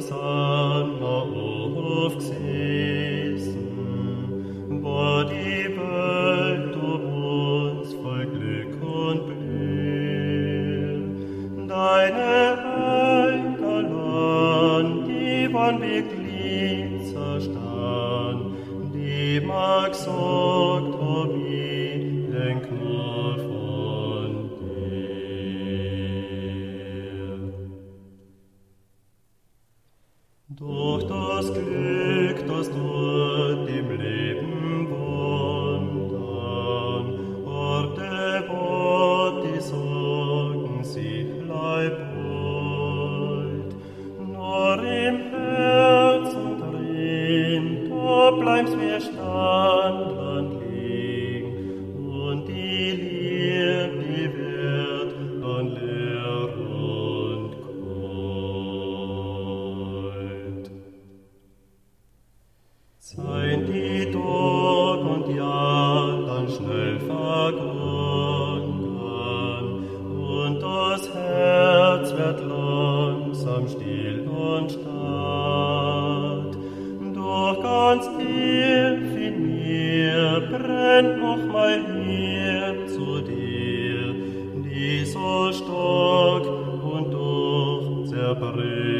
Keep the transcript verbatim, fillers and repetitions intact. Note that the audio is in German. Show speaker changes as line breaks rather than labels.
Hosanna aufgesessen, wo die Welt um uns voll Glück und Blühe. Deine Enkelin, die von Beglied zerstand, die mag sorgt, ob ich den Knopf von dir. Durch das Glück, das dort im Leben wandern, Orte, wo die Sorgen sich leibholt, nur im Herzen drin, da bleibst mir standend liegen, und die Liebe, die wird dann leer und kalt. Seien die Tag und Jahr dann schnell vergangen, und das Herz wird langsam still und stark. Doch ganz tief in mir brennt noch mein Lieb zu dir, die so stark und doch zerbricht.